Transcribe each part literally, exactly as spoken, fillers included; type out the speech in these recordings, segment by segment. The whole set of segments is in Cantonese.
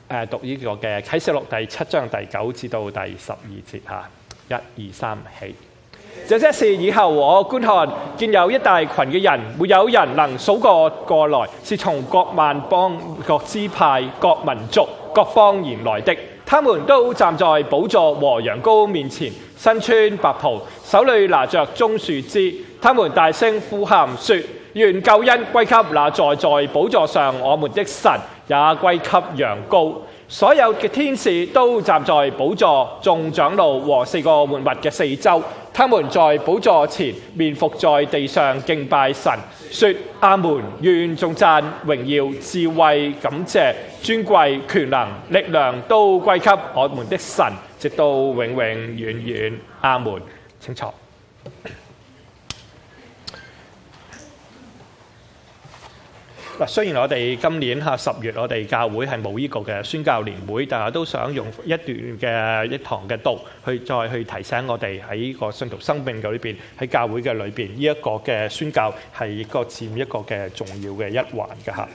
誒讀呢個嘅啟示錄第七章第九至到第十二節嚇，一二三起。這些事以後我觀看，見有一大群嘅人，沒有人能數過過來，是從各萬邦、各支派、各民族、各方言來的。他們都站在寶座和羊羔面前，身穿白袍，手裏拿着棕樹枝。他們大聲呼喊說：願救恩歸給那坐在寶座上我們的神，也歸給羊羔。所有嘅天使都站在寶座、眾長老和四個活物嘅四周，他們在寶座前面伏在地上敬拜神，說：阿門！願頌讚、榮耀、智慧、感謝、尊貴、權能、力量都歸給我們的神，直到永永遠遠。阿門！請坐。嗱，雖然我哋今年嚇十月，我哋教會係冇呢個嘅宣教年會，但係都想用一段嘅一堂嘅道，去再去提醒我哋喺呢個信徒生命嘅裏邊，喺教會嘅裏邊，呢一個嘅宣教係一個佔一個嘅重要嘅一環嘅嚇。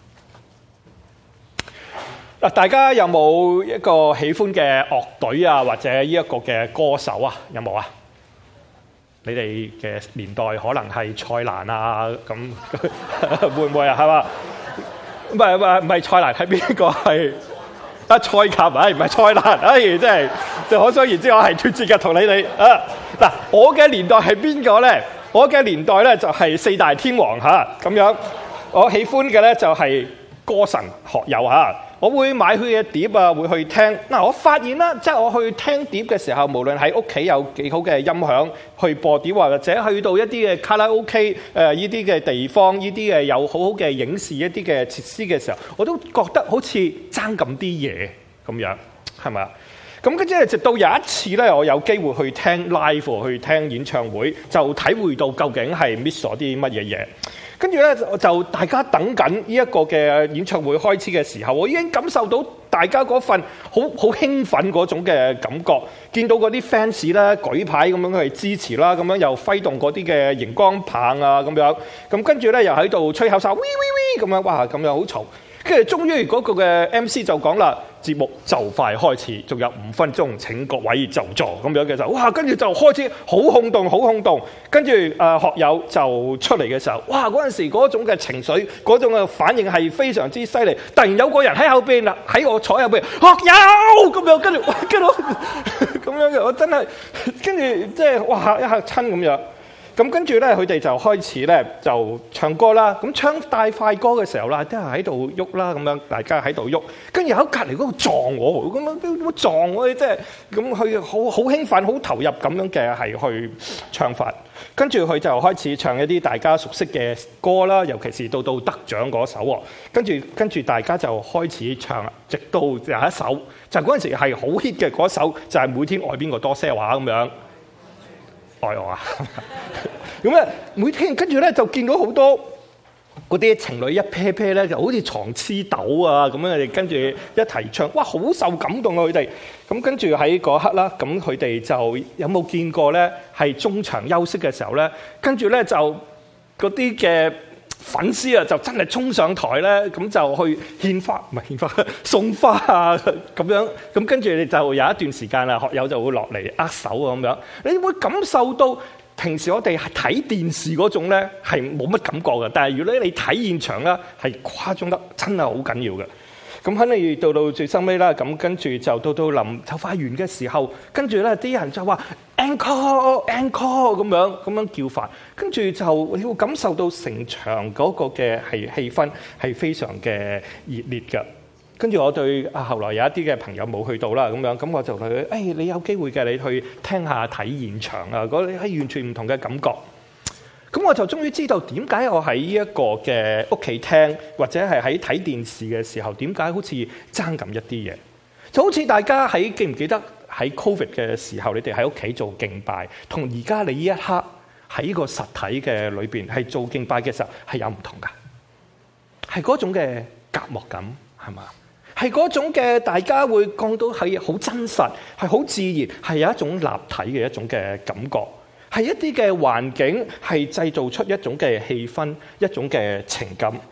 嗱，大家有冇一個喜歡嘅樂隊啊，或者呢一個嘅歌手啊？有冇啊？你哋嘅年代可能係蔡瀾啊，咁會唔會啊？係嘛？唔係唔係唔係蔡瀾，係邊個？係啊蔡琴，唉唔係蔡瀾，唉真係就可想而知，我係脫節嘅同你哋啊。嗱，我嘅年代係邊個咧？我嘅年代咧就係四大天王嚇咁樣。我喜歡嘅咧就係歌神學友嚇。我會買佢嘅碟啊，會去聽。嗱，我發現啦，即係我去聽碟嘅時候，無論喺屋企有幾好嘅音響去播碟，或者去到一啲嘅卡拉 OK 誒呢啲嘅地方，呢啲嘅有好好嘅影視一啲嘅設施嘅時候，我都覺得好似爭咁啲嘢咁樣，係咪啊？咁跟住直到有一次咧，我有機會去聽 live 去聽演唱會，就體會到究竟係 miss 咗啲乜嘢嘢。跟住咧就大家等緊呢一個嘅演唱會開始嘅時候，我已經感受到大家嗰份好好興奮嗰種嘅感覺，見到嗰啲 fans 咧舉牌咁樣去支持啦，咁樣又揮動嗰啲嘅熒光棒啊咁樣，咁跟住咧又喺度吹口哨，喂喂喂咁樣，哇咁樣好嘈。跟住終於嗰個嘅 M C 就講啦，節目就快開始，仲有五分鐘，請各位就座咁樣嘅就，哇！跟住就開始好轟動，好轟動。跟住誒、呃、學友就出嚟嘅時候，哇！嗰陣時嗰種嘅情緒，嗰種嘅反應係非常之犀利。突然有個人喺後邊啦，喺我坐入邊，學友咁樣，跟住哇，跟住咁樣嘅，我真係跟住即係哇一嚇親咁樣。咁跟住咧，佢哋就開始咧就唱歌啦。咁唱大快歌嘅時候啦，都係喺度喐啦，咁樣大家喺度喐。跟住喺隔離嗰度撞我，咁樣點撞我？即係咁佢好好興奮、好投入咁樣嘅係去唱法。跟住佢就開始唱一啲大家熟悉嘅歌啦，尤其是到到得獎嗰首喎。跟住跟住大家就開始唱啦，直到有一首就嗰陣時係好 hit 嘅嗰首，就係每天愛邊個多些話咁樣。愛我啊！咁咧，每天跟住咧就見到好多嗰啲情侶一 pair pair 咧，就好似床黐豆啊咁樣，跟住一齊唱，哇！好受感動啊佢哋。咁跟住喺嗰刻啦，咁佢哋就有冇見過咧？係中場休息嘅時候咧，跟住咧就嗰啲嘅粉絲啊，就真係衝上台咧，咁就去獻花，唔係獻花，送花啊咁樣。咁跟住你就有一段時間啦，學友就會落嚟握手啊咁樣。你會感受到平時我哋睇電視嗰種咧係冇乜感覺嘅，但係如果你睇現場咧係誇張得真係好緊要嘅。咁肯定到到最收尾啦，咁跟住就到到臨就快完嘅時候，跟住咧啲人就話 encore encore 咁樣咁樣叫法，跟住就你會感受到成場嗰個嘅係氣氛係非常嘅熱烈嘅。跟住我對啊，後來有一啲嘅朋友冇去到啦，咁樣咁我就佢誒、哎，你有機會嘅，你去聽下睇現場啊，嗰啲係完全唔同嘅感覺。咁我就終於知道點解我喺呢一個嘅屋企聽，或者係喺睇電視嘅時候，點解好似爭咁一啲嘢？就好似大家喺記唔記得喺 Covid 嘅時候，你哋喺屋企做敬拜，同而家你呢一刻喺呢個實體嘅裏邊係做敬拜嘅時候係有唔同㗎，係嗰種嘅隔膜感係嘛？係嗰種嘅大家會講到係好真實，係好自然，係有一種立體嘅一種嘅感覺。係一啲嘅環境係製造出一種嘅氣氛，一種嘅情感。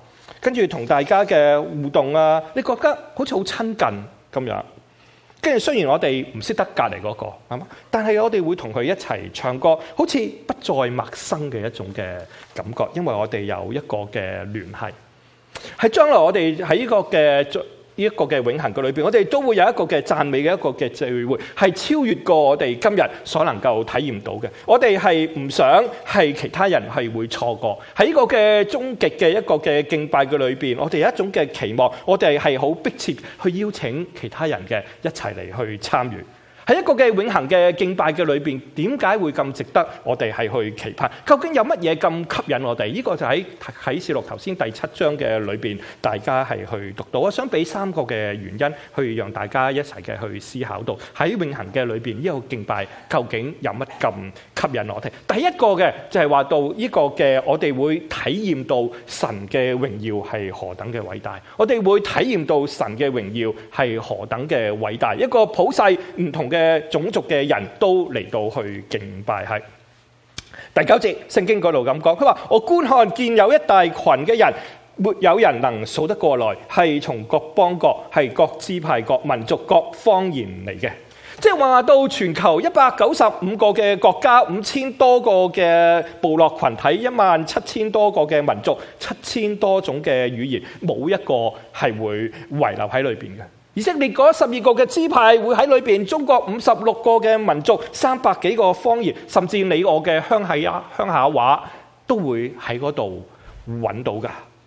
跟住同大家嘅互動啊，你覺得好似好親近咁樣。跟住雖然我哋唔識得隔離嗰個，係嘛？但係我哋會同佢一齊唱歌，好似不再陌生嘅一種嘅感覺，因為我哋有一個嘅聯繫。喺將來我哋喺呢個嘅呢一個嘅永恆嘅裏邊，我哋都會有一個嘅讚美嘅一個嘅聚會，係超越過我哋今日所能夠體驗到嘅。我哋係唔想係其他人係會錯過喺呢個嘅終極嘅一個嘅敬拜嘅裏邊，我哋有一種嘅期望，我哋係好迫切去邀請其他人嘅一齊嚟去參與。喺一個嘅永恆嘅敬拜嘅裏邊，點解會咁值得我哋係去期盼？究竟有乜嘢咁吸引我哋？呢個就喺啟示錄頭先第七章嘅裏邊，大家係去讀到。我想俾三個嘅原因，去讓大家一齊嘅去思考到喺永恆嘅裏邊，呢個敬拜究竟有乜咁吸引我哋？第一個嘅就係話到呢個嘅，我哋會體驗到神嘅榮耀係何等嘅偉大，我哋會體驗到神嘅榮耀係何等嘅偉大。一個普世唔同嘅種族嘅人都嚟到去敬拜。係第九節聖經嗰度咁講，佢話我觀看見有一大群嘅人，沒有人能數得過來，係從各邦國，係各支派、各民族、各方言嚟嘅。即係話到全球一百九十五個嘅國家，五千多個嘅部落群體，一萬七千多個嘅民族，七千多種嘅語言，冇一個係會遺留喺裏邊嘅。以色列嗰十二個嘅支派會喺裏邊，中國五十六個嘅民族，三百幾個方言，甚至你我嘅鄉下鄉下話都會喺嗰度揾到噶。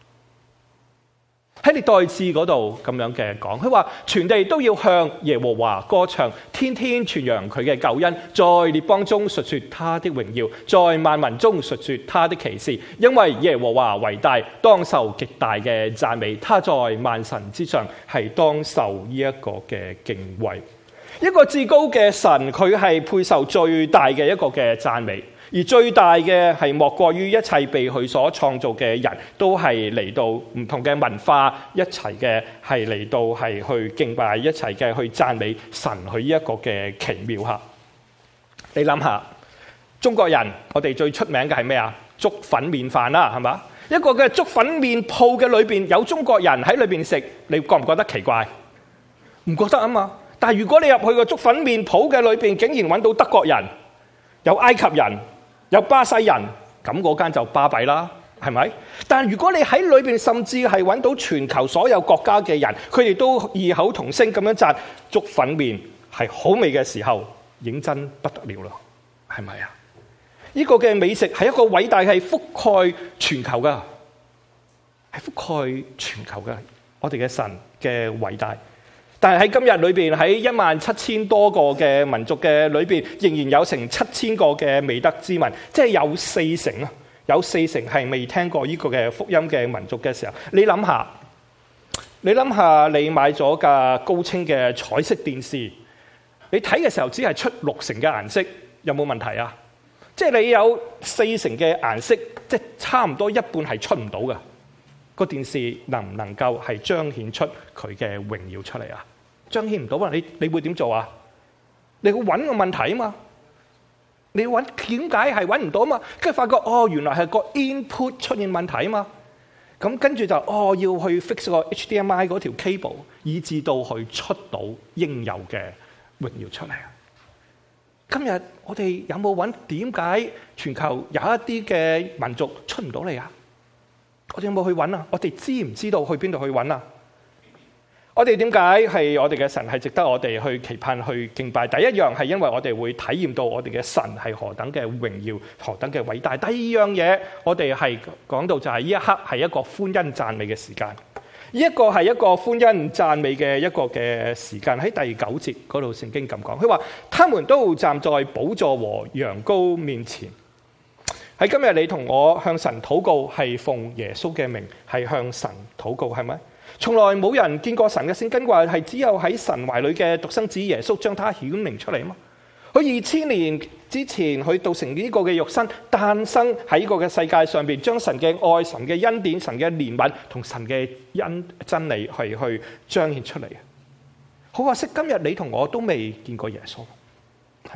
喺歷代志嗰度咁樣嘅講，佢話全地都要向耶和華歌唱，天天傳揚佢嘅救恩，在列邦中述說他的榮耀，在萬民中述說他的奇事。因為耶和華為大，當受極大嘅讚美，他在萬神之上，係當受呢一個嘅敬畏。一個至高嘅神，佢係配受最大嘅一個嘅讚美。而最大嘅係莫過於一切被佢所創造嘅人都係嚟到唔同嘅文化一齊嘅係嚟到係去敬拜，一齊嘅去讚美神佢呢一個嘅奇妙吓。你諗下，中國人我哋最出名嘅係咩啊？粥粉麵飯啦，係嘛？一個嘅粥粉麵鋪嘅裏邊有中國人喺裏邊食，你覺唔覺得奇怪？唔覺得啊嘛。但係如果你入去個粥粉麵鋪嘅裏邊，竟然揾到德國人、有埃及人、有巴西人，咁嗰間就巴閉啦，係咪？但如果你喺裏邊甚至係揾到全球所有國家嘅人，佢哋都異口同聲咁樣讚粥粉麵係好味嘅時候，認真不得了啦，係咪啊？呢個嘅美食係一個偉大，係覆蓋全球噶，係覆蓋全球噶，我哋嘅神嘅偉大。但係喺今日裏邊，喺一萬七千多個嘅民族嘅裏邊，仍然有成七千個嘅未得之民，即係有四成啊，有四成係未聽過呢個嘅福音嘅民族嘅時候，你諗下，你諗下，你買咗架高清嘅彩色電視，你睇嘅時候只係出六成嘅顏色，有冇問題啊？即係你有四成嘅顏色，即係差唔多一半係出唔到嘅。個電視能唔能夠係彰顯出佢嘅榮耀出嚟啊？彰顯唔到啊！你你會點做啊？你會揾個問題啊嘛？你揾點解係揾唔到啊嘛？跟住發覺哦，原來係個 input 出現問題啊嘛。咁跟住就哦要去 fix 個 H D M I 嗰條 cable， 以至到去出到應有嘅榮耀出嚟啊！今日我哋有冇揾點解全球有一啲嘅民族出唔到嚟啊？我哋有冇去揾啊？我哋知唔知道去邊度去揾啊？我哋點解係我哋嘅神係值得我哋去期盼去敬拜？第一樣係因為我哋會體驗到我哋嘅神係何等嘅榮耀，何等嘅偉大。第二樣嘢，我哋係講到就係呢一刻係一個歡欣讚美嘅時間。呢一個係一個歡欣讚美嘅一個嘅時間。喺第九節嗰度聖經咁講，佢話他們都站在寶座和羊羔面前。喺今日你同我向神禱告，係奉耶穌嘅名，係向神禱告，係咪？從來冇人見過神嘅，聖經話係只有喺神懷裏嘅獨生子耶穌將他顯明出嚟啊嘛。佢二千年之前佢道成呢個嘅肉身誕生喺呢個嘅世界上邊，將神嘅愛、神嘅恩典、神嘅憐憫同神嘅恩真理係去彰顯出嚟。好可惜今日你同我都未見過耶穌，係咪？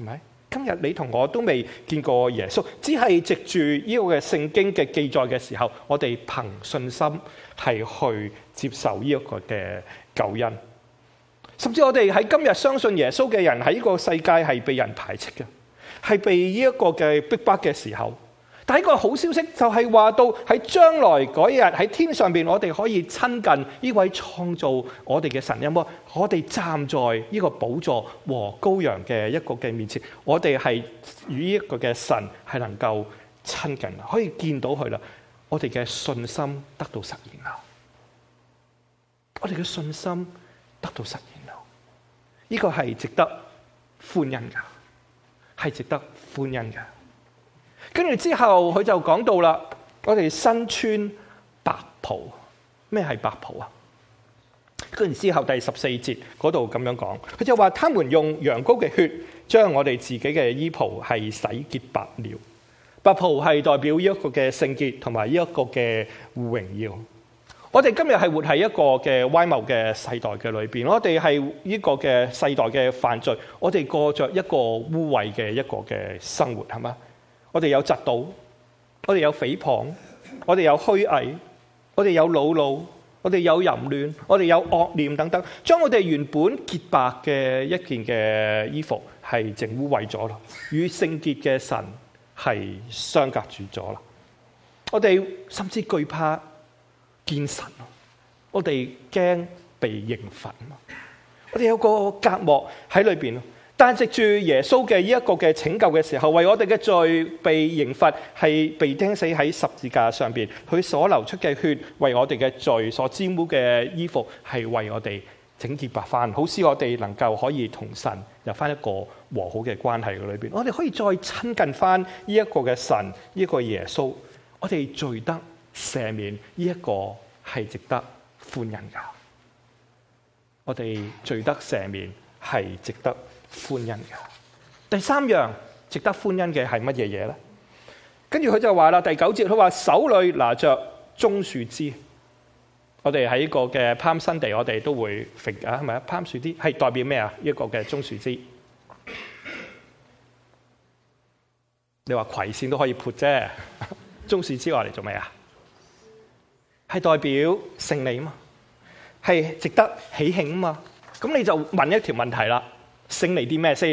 今日你同我都未見過耶穌，只係藉住呢個嘅聖經嘅記載嘅時候，我哋憑信心係去接受呢一個嘅救恩。甚至我哋喺今日相信耶穌嘅人喺呢個世界係被人排斥嘅，係被呢一個嘅逼迫嘅時候。但係一個好消息就係話到喺將來嗰日喺天上邊，我哋可以親近呢位創造我哋嘅神。有冇？我哋站在呢個寶座和羔羊嘅一個嘅面前，我哋係與呢一個嘅神係能夠親近，可以見到佢啦。我哋嘅信心得到實現啦，我哋嘅信心得到實現。呢個係值得歡欣嘅，係值得歡欣嘅。跟住之後，佢就講到啦，我哋身穿白袍，咩係白袍啊？跟住之後第十四節嗰度咁樣講，佢就話：他們用羊羔嘅血，將我哋自己嘅衣袍係洗潔白了。白袍係代表呢一個嘅聖潔同埋呢一個嘅榮耀。我哋今日係活喺一個嘅歪謬嘅世代嘅裏邊，我哋係呢個嘅世代嘅犯罪，我哋過着一個污穢嘅一個嘅生活，係嘛？我哋有嫉妒，我哋有誹謗，我哋有虛偽，我哋有惱怒，我哋有淫亂，我哋有惡念等等，將我哋原本潔白嘅一件嘅衣服係整污穢咗啦，與聖潔嘅神係相隔住咗啦。我哋甚至懼怕見神，我哋驚被刑罰，我哋有個隔膜喺裏邊。但係藉住耶穌嘅呢一個嘅拯救嘅時候，為我哋嘅罪被刑罰，係被釘死喺十字架上邊。佢所流出嘅血，為我哋嘅罪所沾污嘅衣服，係為我哋整潔白翻，好使我哋能夠可以同神有翻一個和好嘅關係嘅裏邊。我哋可以再親近翻呢一個嘅神，呢一個耶穌，我哋罪得赦免，呢一個係值得歡欣噶。我哋罪得赦免係值得歡欣嘅。第三樣值得歡欣嘅係乜嘢嘢咧？跟住佢就話啦，第九節佢話手裏拿着棕樹枝。我哋喺個嘅 Palm Sunday，我哋都會揈啊，係咪啊？Palm 樹枝係代表咩啊？一個嘅棕樹枝。你話葵扇都可以潑啫，棕樹枝話嚟做咩啊？係代表勝利啊嘛，係值得喜慶啊嘛。咁你就問一條問題啦。勝利啲咩先？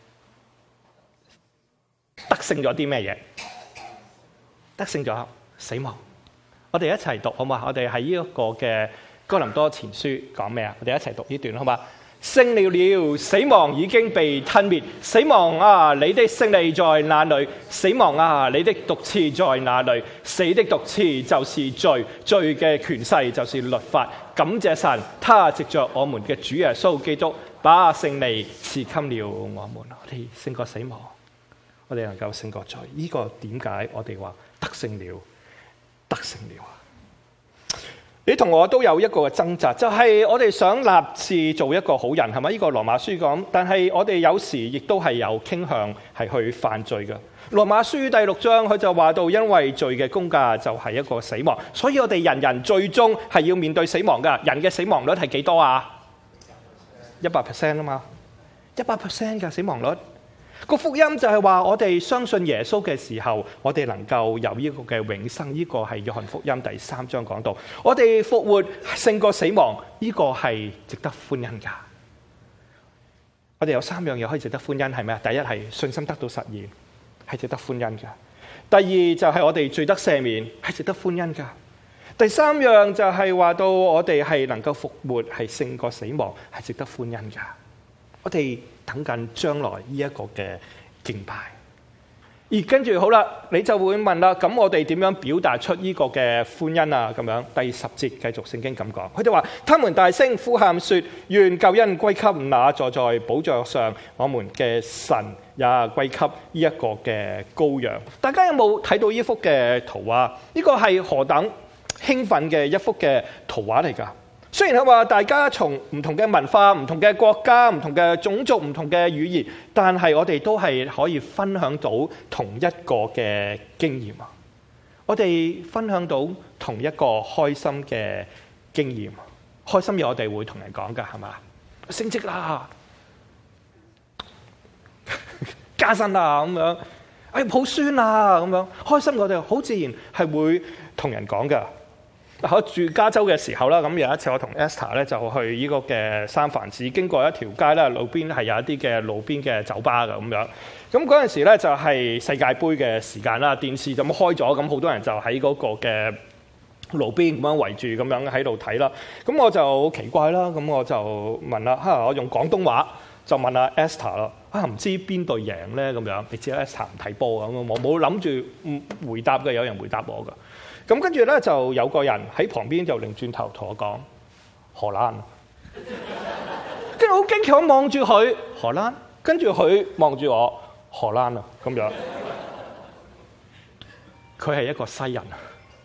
得勝咗啲咩嘢？得勝咗死亡。我哋一齊讀好嘛？我哋喺呢一個嘅哥林多前書講咩啊？我哋一齊讀呢段好嘛？勝利了，死亡已經被吞滅。死亡啊，你的勝利在哪裏？死亡啊，你的毒刺在哪裏？死的毒刺就是罪，罪嘅權勢就是律法。感謝神，他藉着我們嘅主耶穌基督，把勝利賜給了我們。我哋勝過死亡，我哋能夠勝過罪。呢、這個點解我哋話得勝了？得勝了。你同我都有一個掙扎，就係、是、我哋想立志做一個好人，係咪？呢、這個羅馬書講，但係我哋有時亦都係有傾向係去犯罪嘅。羅馬書第六章佢就話到，因為罪嘅工價就係一個死亡，所以我哋人人最終係要面對死亡噶。人嘅死亡率係幾多啊？一百 percent 啊嘛，一百 percent 嘅死亡率。個福音就係話，我哋相信耶穌嘅時候，我哋能夠有呢個嘅永生。呢、這個係約翰福音第三章講到，我哋復活勝過死亡，呢、這個係值得歡欣噶。我哋有三樣嘢可以值得歡欣，係咩啊？第一係信心得到實現，係值得歡欣噶。第二就係我哋罪得赦免，係值得歡欣噶。第三樣就係話到我哋係能夠復活，係勝過死亡，係值得歡欣噶。我哋等緊將來呢一個嘅敬拜，而跟住好啦，你就會問啦，咁我哋點樣表達出呢個嘅歡欣啊？咁樣第十節繼續聖經咁講，佢哋話：他們大聲呼喊說，願救恩歸給那坐在寶座上，我們嘅神也歸給呢一個嘅羔羊。大家有冇睇到呢幅嘅圖畫？呢個係何等興奮嘅一幅嘅圖畫嚟㗎？雖然係話大家從唔同嘅文化、唔同嘅國家、唔同嘅種族、唔同嘅語言，但係我哋都係可以分享到同一個嘅經驗啊！我哋分享到同一個開心嘅經驗，開心嘢我哋會同人講㗎，係嘛？升職啦， 加薪啊咁樣，哎抱孫啊咁樣，開心我哋好自然係會同人講㗎。我住加州嘅時候啦，咁有一次我同 Esther 咧就去呢個嘅三藩市，經過一條街咧，路邊係有一啲嘅路邊嘅酒吧㗎咁樣。咁嗰陣時咧就係世界盃嘅時間啦，電視就咁開咗，咁好多人就喺嗰個嘅路邊咁樣圍住咁樣喺度睇啦。咁我就好奇怪啦，咁我就問啦，嚇我用廣東話就問阿 Esther 啦，啊唔知邊隊贏咧咁樣？你知 Esther 唔睇波咁，我冇諗住回答嘅，有人回答我㗎。咁跟住咧就有個人喺旁邊就擰轉頭同我講荷蘭，跟住好驚奇，我望住佢荷蘭，跟住佢望住我荷蘭啊咁樣，佢係一個西人，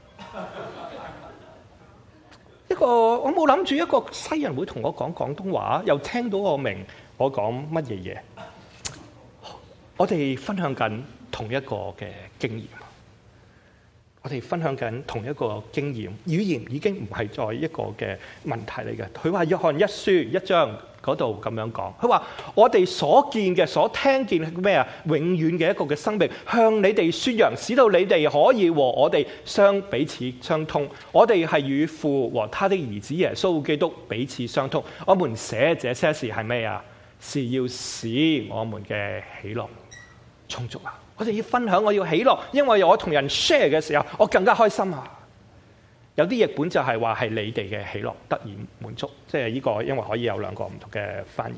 一個我冇諗住一個西人會同我講廣東話，又聽到我明我講乜嘢嘢，我哋分享緊同一個嘅經驗。我哋分享緊同一個經驗，語言已經唔係再一個嘅問題嚟嘅。佢話約翰一書一章嗰度咁樣講，佢話我哋所見嘅、所聽見係咩啊？永遠嘅一個嘅生命，向你哋宣揚，使到你哋可以和我哋相彼此相通。我哋係與父和他的兒子耶穌基督彼此相通。我們寫這些事係咩啊？是要使我們嘅喜樂充足啊！我哋要分享，我要喜樂，因為我同人 share 嘅時候，我更加開心啊！有啲譯本就係話係你哋嘅喜樂得以滿足，即係呢個，因為可以有兩個唔同嘅翻譯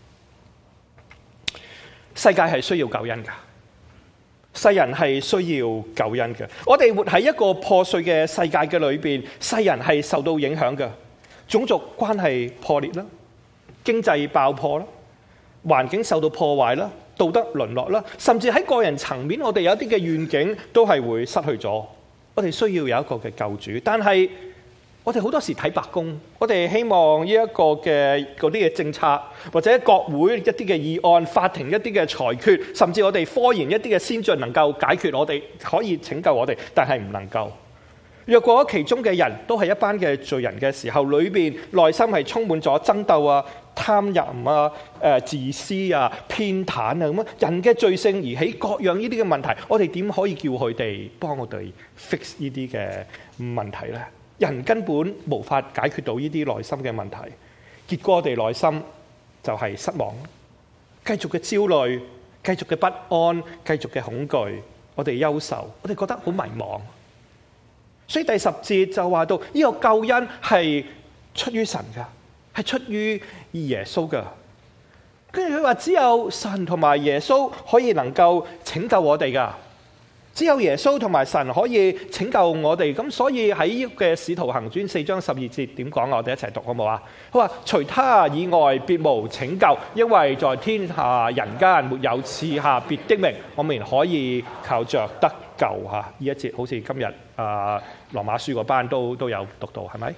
吓。世界係需要救恩噶，世人係需要救恩嘅。我哋活喺一個破碎嘅世界嘅裏邊，世人係受到影響嘅，種族關係破裂啦，經濟爆破啦，環境受到破壞啦。道德淪落啦，甚至喺個人層面，我哋有一啲嘅願景都係會失去咗。我哋需要有一個嘅救主，但係我哋好多時睇白宮，我哋希望呢一個嘅嗰啲嘅政策，或者國會一啲嘅議案、法庭一啲嘅裁決，甚至我哋科研一啲嘅先進，能夠解決我哋，可以拯救我哋，但係唔能夠。若果其中嘅人都係一班嘅罪人嘅時候，裏邊內心係充滿咗爭鬥啊、貪淫啊、誒自私啊、偏袒啊咁啊，人嘅罪性而起各樣呢啲嘅問題，我哋點可以叫佢哋幫我哋 fix 呢啲嘅問題咧？人根本無法解決到呢啲內心嘅問題，結果我哋內心就係失望，繼續嘅焦慮，繼續嘅不安，繼續嘅恐懼，我哋憂愁，我哋覺得好迷茫。所以第十節就話到呢個救恩係出於神噶，係出於耶穌噶。跟住佢話只有神同埋耶穌可以能夠拯救我哋噶，只有耶穌同埋神可以拯救我哋。咁所以喺呢個嘅使徒行傳四章十二節點講啊？我哋一齊讀好冇啊？佢話除他以外別無拯救，因為在天下人間沒有賜下別的名，我們可以靠着得救吓。呢一節好似今日啊羅馬書嗰班都都有讀到，係咪？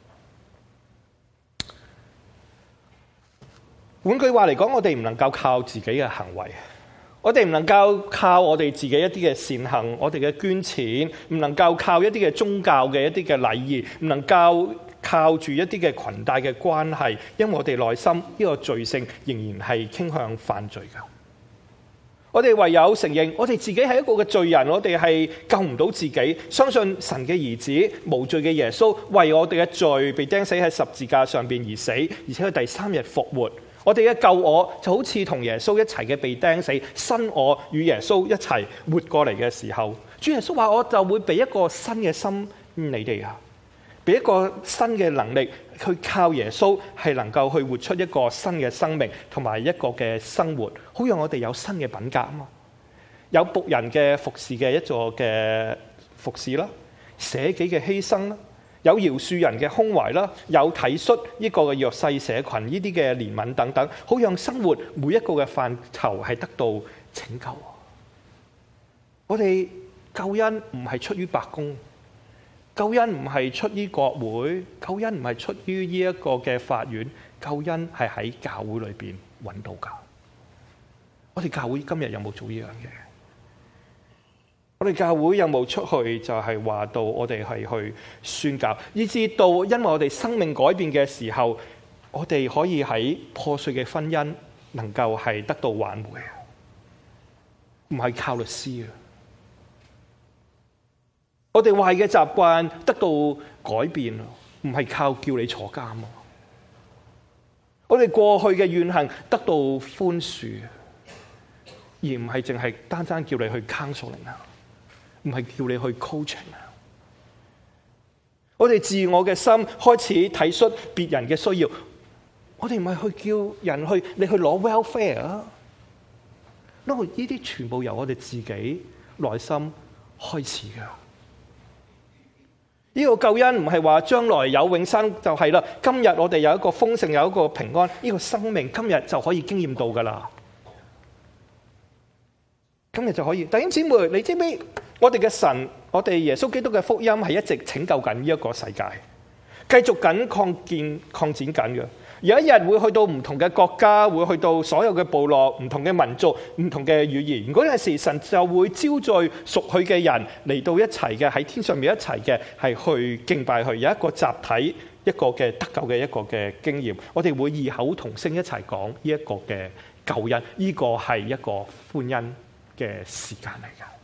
換句話嚟講，我哋唔能夠靠自己嘅行為，我哋唔能夠靠我哋自己一啲嘅善行，我哋嘅捐錢，唔能夠靠一啲嘅宗教嘅一啲嘅禮儀，唔能夠靠住一啲嘅裙帶嘅關係，因為我哋內心呢個罪性仍然係傾向犯罪㗎。我哋唯有承認，我哋自己係一個嘅罪人，我哋係救唔到自己。相信神嘅兒子無罪嘅耶穌為我哋嘅罪被釘死喺十字架上邊而死，而且佢第三日復活。我哋嘅舊我就好似同耶穌一齊嘅被釘死，新我與耶穌一齊活過嚟嘅時候，主耶穌話我就會俾一個新嘅心你哋啊，俾一個新嘅能力去靠耶穌，係能夠去活出一個新嘅生命同埋一個嘅生活，好讓我哋有新嘅品格啊嘛，有僕人嘅服侍嘅一座嘅服侍啦，捨己嘅犧牲啦，有饒恕人嘅胸懷啦，有體恤呢個嘅弱勢社群呢啲嘅憐憫等等，好讓生活每一個嘅範疇係得到拯救。我哋救恩唔係出於白宮，救恩唔係出於國會，救恩唔係出於呢一個嘅法院，救恩係喺教會裏邊揾到噶。我哋教會今日有冇做呢樣嘢？我哋教會有冇出去就係話到我哋係去宣教，以至到因為我哋生命改變嘅時候，我哋可以喺破碎嘅婚姻能夠係得到挽回。 唔係靠律師啊！我哋壞嘅習慣得到改變，唔係靠叫你坐監啊！我哋過去嘅怨恨得到寬恕，而唔係淨係單單叫你去 counseling 啊，唔係叫你去 coaching 啊！我哋自我嘅心開始體恤別人嘅需要，我哋唔係去叫人去你去攞 welfare 啊！呢啲全部由我哋自己內心開始嘅。呢個救恩唔係話將來有永生就係啦，今日我哋有一個豐盛，有一個平安，呢個生命今日就可以經驗到噶啦。今日就可以。弟兄姊妹，你知唔知我哋嘅神，我哋耶穌基督嘅福音係一直拯救緊呢一個世界，繼續緊擴建擴展緊嘅。有一日會去到唔同嘅國家，會去到所有嘅部落、唔同嘅民族、唔同嘅語言。嗰陣時，神就會招聚屬佢嘅人嚟到一齊嘅，喺天上面一齊嘅，係去敬拜佢。有一個集體一個嘅得救嘅一個嘅經驗。我哋會異口同聲一齊講呢一個嘅救恩，呢個係一個歡欣嘅時間嚟㗎。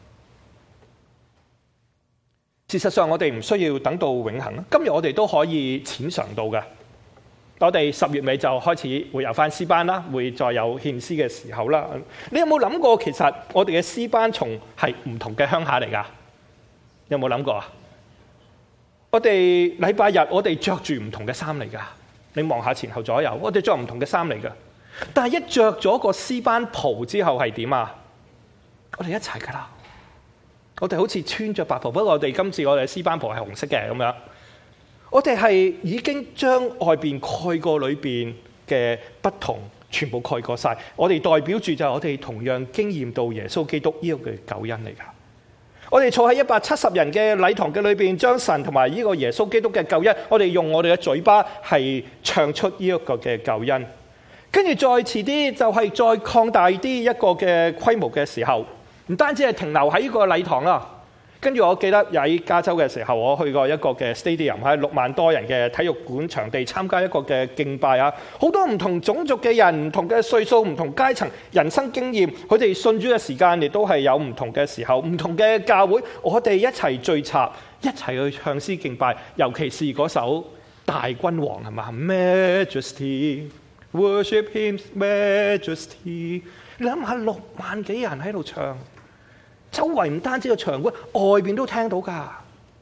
事實上，我哋唔需要等到永恆。今日我哋都可以淺嘗到嘅。我哋十月尾就開始會有翻詩班啦，會再有獻詩嘅時候啦。你有冇諗過，其實我哋嘅詩班從係唔同嘅鄉下嚟㗎？有冇諗過啊？我哋禮拜日我哋着住唔同嘅衫嚟㗎。你望下前後左右，我哋着唔同嘅衫嚟㗎。但係一着咗個詩班袍之後係點啊？我哋一齊㗎啦。我哋好似穿着白袍，不過我哋今次我哋嘅詩班袍係紅色嘅咁樣。我哋係已經將外邊蓋過裏邊嘅不同，全部蓋過晒。我哋代表住就係我哋同樣經驗到耶穌基督呢個嘅救恩嚟㗎。我哋坐喺一百七十人嘅禮堂嘅裏邊，將神同埋呢個耶穌基督嘅救恩，我哋用我哋嘅嘴巴係唱出呢一個嘅救恩。跟住再遲啲就係再擴大啲一個嘅規模嘅時候，唔單止係停留喺呢個禮堂啦。跟住我記得喺加州嘅時候，我去過一個嘅 stadium， 喺六萬多人嘅體育館場地參加一個嘅敬拜啊！好多唔同種族嘅人、唔同嘅歲數、唔同階層、人生經驗，佢哋信主嘅時間亦都係有唔同嘅時候，唔同嘅教會，我哋一齊聚集，一齊去唱詩敬拜。尤其是嗰首大君王係嘛 ，Majesty Worship Him Majesty， 你諗下六萬幾人喺度唱。周圍唔單止個場館，外邊都聽到噶。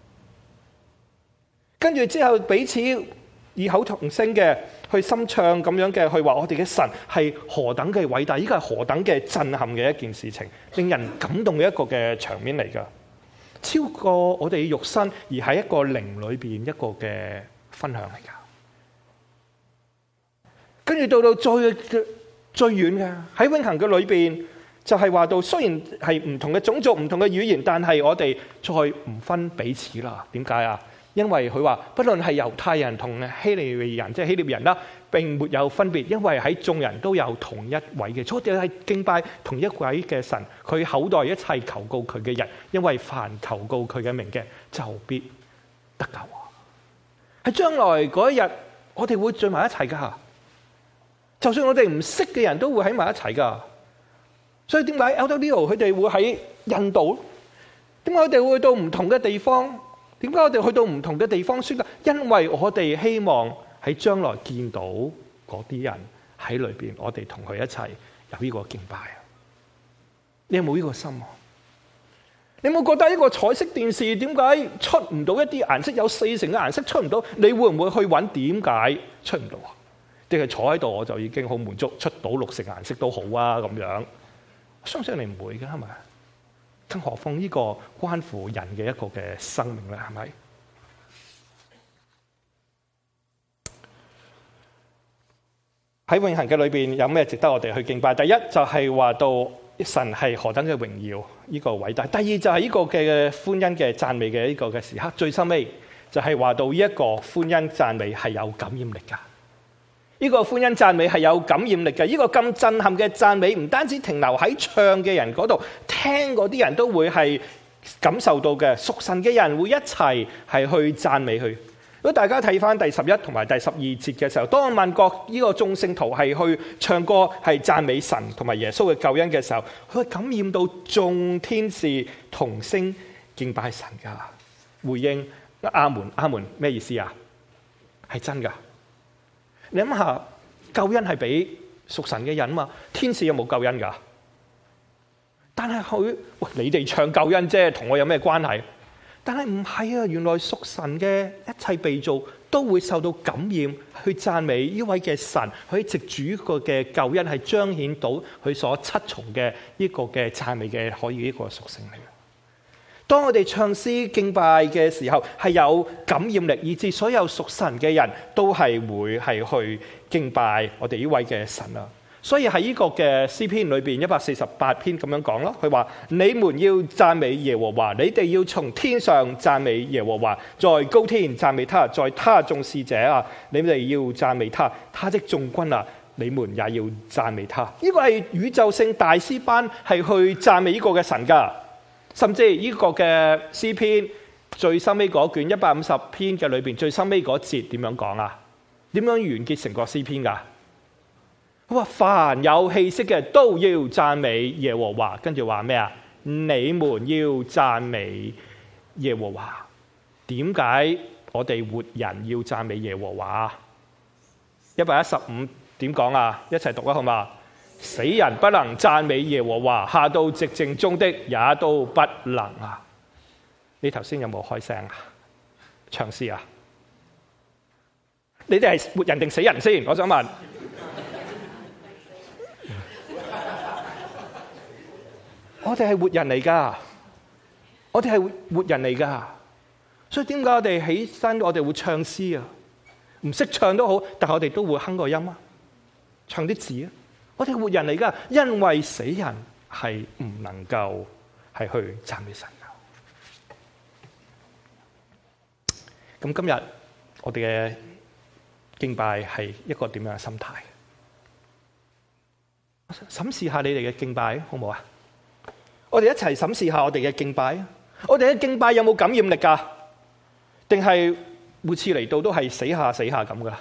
跟住之後彼此異口同聲嘅去心唱咁樣嘅去話，我哋嘅神係何等嘅偉大，呢個係何等嘅震撼嘅一件事情，令人感動嘅一個嘅場面嚟噶，超過我哋肉身，而喺一個靈裏邊一個嘅分享嚟噶。跟住到到最最遠嘅喺永恆嘅裏邊。就係話到，雖然係唔同嘅種族、唔同嘅語言，但係我哋再唔分彼此啦。點解啊？因為佢話，不論係猶太人同希利尼人，即係希臘人啦，並沒有分別，因為喺眾人都有同一位嘅，我哋係敬拜同一位嘅神，佢厚待一切求告佢嘅人，因為凡求告佢嘅名嘅，就必得救。喺將來嗰一日，我哋會聚埋一齊噶，就算我哋唔識嘅人都會喺埋一齊噶。所以點解 Elder Leo 佢哋會喺印度？點解佢哋會去到唔同嘅地方？點解我哋去到唔同嘅地方宣教？因為我哋希望喺將來見到嗰啲人喺裏邊，我哋同佢一齊有呢個敬拜啊！你有冇呢個心啊？你有冇覺得一個彩色電視點解出唔到一啲顏色？有四成嘅顏色出唔到，你會唔會去揾點解出唔到啊？定係坐喺度我就已經好滿足，出到六成顏色都好啊咁樣。我相信你唔會嘅，係咪？更何況呢個關乎人嘅一個嘅生命咧，係咪？喺永恆嘅裏邊有咩值得我哋去敬拜？第一就係話到神係何等嘅榮耀，呢個偉大；第二就係呢個嘅歡欣嘅讚美嘅呢個嘅時刻；最收尾就係話到呢一個歡欣讚美係有感染力噶。呢個歡欣讚美係有感染力嘅，呢個咁震撼嘅讚美唔單止停留喺唱嘅人嗰度，聽嗰啲人都會係感受到嘅。屬神嘅人會一齊係去讚美佢。 如果大家睇翻第十一同埋第十二節嘅時候，當萬國呢個眾聖徒係去唱歌係讚美神同埋耶穌嘅救恩嘅時候，佢感染到眾天使同聲敬拜神噶，回應阿門阿門，咩意思啊？係真噶。你諗下，救恩係俾屬神嘅人嘛，天使有冇救恩噶？但係佢喂，你哋唱救恩啫，同我有咩關係？但係唔係啊！原來屬神嘅一切被造都會受到感染，去讚美呢位嘅神，可以藉主個嘅救恩係彰顯到佢所七重嘅呢個嘅讚美嘅可以呢個屬性嚟嘅。當我哋唱詩敬拜嘅時候，係有感染力，以致所有屬神嘅人都係會係去敬拜我哋呢位嘅神啊！所以喺呢個嘅詩篇裏邊一百四十八篇咁樣講咯，佢話：你們要讚美耶和華，你哋要從天上讚美耶和華，在高天讚美他，在他眾使者啊，你哋要讚美他，他的眾軍啊，你們也要讚美他。呢個係宇宙性大詩班係去讚美呢個嘅神噶，甚至呢個嘅詩篇最收尾嗰卷一百五十篇嘅裏邊最收尾嗰節點樣講啊？點樣完結成個詩篇噶？佢話凡有氣息嘅都要讚美耶和華，跟住話咩啊？你們要讚美耶和華。點解我哋活人要讚美耶和華？一百一十五點講啊？一齊讀啊，好嘛？死人不能讚美耶和華，下到寂靜中的也都不能啊！你頭先有冇開聲啊？唱詩啊？你哋係活人定死人先？我想問。我哋係活人嚟噶，我哋係活人嚟噶，所以點解我哋起身，我哋會唱詩啊？唔識唱都好，但係我哋都會哼個音啊，唱啲字啊。我哋係活人嚟噶，因為死人係唔能夠係去讚美神噶。咁今日我哋嘅敬拜係一個點樣嘅心態？審視下你哋嘅敬拜好唔好啊？我哋一齊審視下我哋嘅敬拜。我哋嘅敬拜有冇感染力噶？定係每次嚟到都係死下死下咁噶？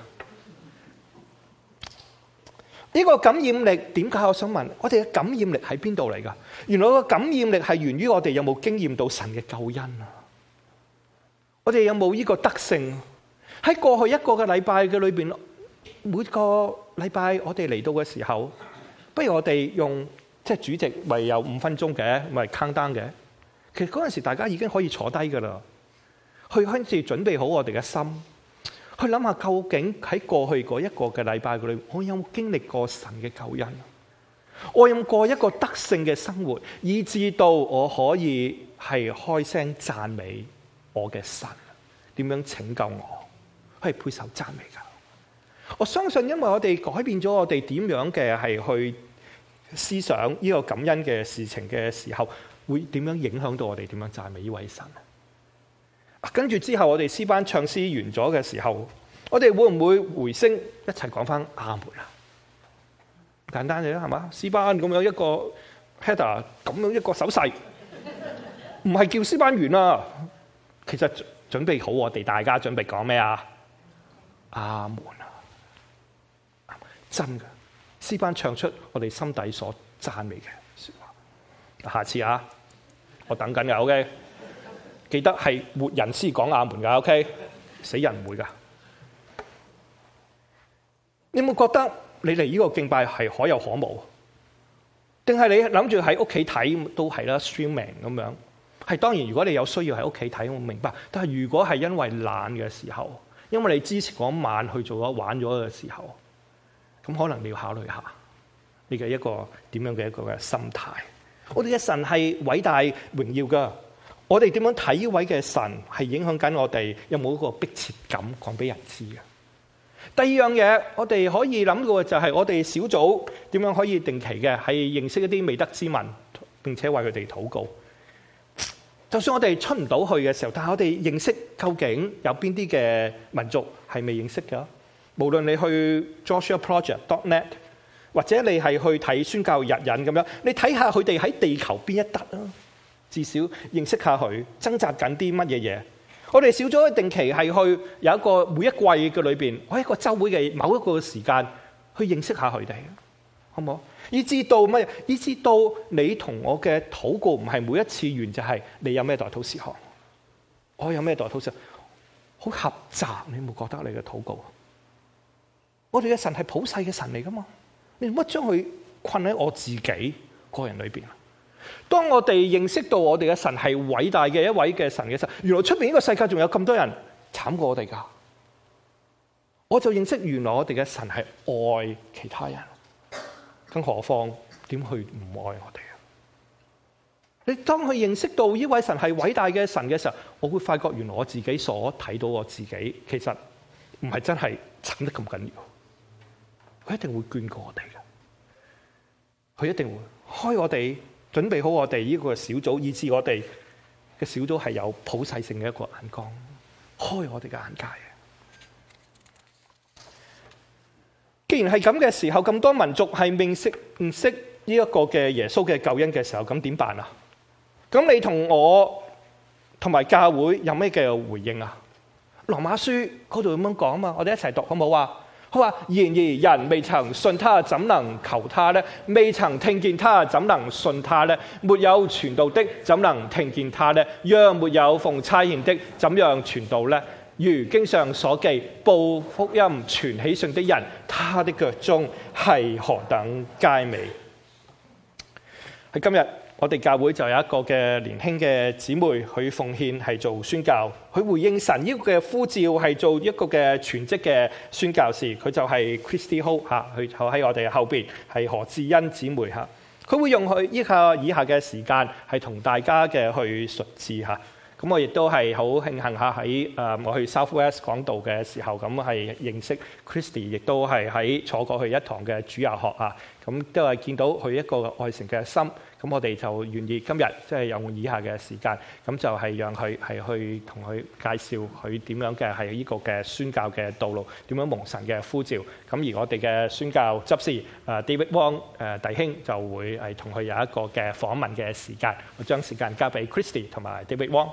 呢個感染力點解？我想問，我哋嘅感染力喺邊度嚟噶？原來個感染力係源於我哋有冇經驗到神嘅救恩啊？我哋有冇呢個德性？喺過去一個嘅禮拜嘅裏邊，每個禮拜我哋嚟到嘅時候，不如我哋用。即係主席咪有五分鐘嘅，咪 count down 嘅。其實嗰陣時大家已經可以坐低噶啦，去開始準備好我哋嘅心，去諗下究竟喺過去嗰一個嘅禮拜裏，我有冇經歷過神嘅救恩？我有冇過一個得勝嘅生活，以至到我可以係開聲讚美我嘅神，點樣拯救我，係配受讚美噶。我相信，因為我哋改變咗我哋點樣嘅係去。思想呢個感恩嘅事情嘅時候，會點樣影響到我哋點樣讚美呢位神？跟住之後，我哋詩班唱詩完咗嘅時候，我哋會唔會回聲一齊講翻阿門啊？簡單嘅啦，係嘛？詩班咁樣一個 header， 咁樣一個手勢，唔係叫詩班完啊。其實準備好，我哋大家準備講咩啊？阿門啊！真嘅。詩班唱出我哋心底所讚美嘅說話。下次啊，我等緊嘅 ，OK。記得係活人先講阿門噶 ，OK。死人唔會噶。你有冇覺得你嚟呢個敬拜係可有可無？定係你諗住喺屋企睇都係啦 ，streaming 咁樣。係當然，如果你有需要喺屋企睇，我明白。但係如果係因為懶嘅時候，因為你之前嗰晚去做咗玩咗嘅時候。咁可能你要考慮下你嘅一個點樣嘅一個嘅心態。我哋嘅神係偉大榮耀噶，我哋點樣睇呢位嘅神係影響緊我哋有冇一個迫切感講俾人知嘅。第二樣嘢，我哋可以諗嘅就係我哋小組點樣可以定期嘅係認識一啲未得之民，並且為佢哋禱告。就算我哋出唔到去嘅時候，但係我哋認識究竟有邊啲嘅民族係未認識嘅。無論你去 Joshua Project dot net 或者你係去睇宣教日引咁樣，你睇下佢哋喺地球邊一笪啊，至少認識下佢掙扎緊啲乜嘢嘢。 我哋小組定期係去有一個每一季嘅裏邊，喺一個週會嘅某一個時間去認識下佢哋，好唔好？以至到乜嘢？以至到你同我嘅禱告唔係每一次完就係你有咩代禱事項，我有咩代禱事項，好狹窄。你有冇覺得你嘅禱告？我哋嘅神係普世嘅神嚟噶嘛？你乜將佢困喺我自己個人裏邊？當我哋認識到我哋嘅神係偉大嘅一位嘅神嘅時候，原來出邊呢個世界仲有咁多人慘過我哋噶，我就認識原來我哋嘅神係愛其他人。更何況點去唔愛我哋啊？你當佢認識到呢位神係偉大嘅神嘅時候，我會發覺原來我自己所睇到我自己，其實唔係真係慘得咁緊要。佢一定會眷顧我哋嘅，佢一定會開我哋，準備好我哋呢個小組，以致我哋嘅小組係有普世性嘅一個眼光，開我哋嘅眼界。既然係咁嘅時候，咁多民族係未識唔識呢一個嘅耶穌嘅救恩嘅時候，咁點辦啊？咁你同我同埋教會有咩嘅回應啊？羅馬書嗰度咁樣講啊嘛，我哋一齊讀好唔好啊？佢話：然而人未曾信他，怎能求他呢？未曾聽見他，怎能信他呢？沒有傳道的，怎能聽見他呢？若沒有奉差遣的，怎樣傳道呢？如經上所記，報福音傳喜信的人，他的腳蹤係何等佳美。喺今日，我哋教會就有一個嘅年輕嘅姊妹，佢奉獻係做宣教，佢回應神呢個嘅呼召係做一個嘅全職嘅宣教士。佢就係 Christy Ho 嚇，佢坐喺我哋後邊，係何志恩姊妹嚇。佢會用佢依下以下嘅時間係同大家嘅去述説嚇。咁我亦都係好慶幸下喺誒我去 Southwest 講道嘅時候，咁係認識 Christy， 亦都係喺坐過去一堂嘅主日學啊。咁都係見到佢一個愛神嘅心。咁我哋就願意今日即係用以下嘅時間，咁就係讓佢係去同佢介紹佢點樣嘅係呢個嘅宣教嘅道路，點樣蒙神嘅呼召。咁而我哋嘅宣教執事誒 David Wong 誒弟兄就會係同佢有一個嘅訪問嘅時間。我將時間交俾 Christy 同埋 David Wong。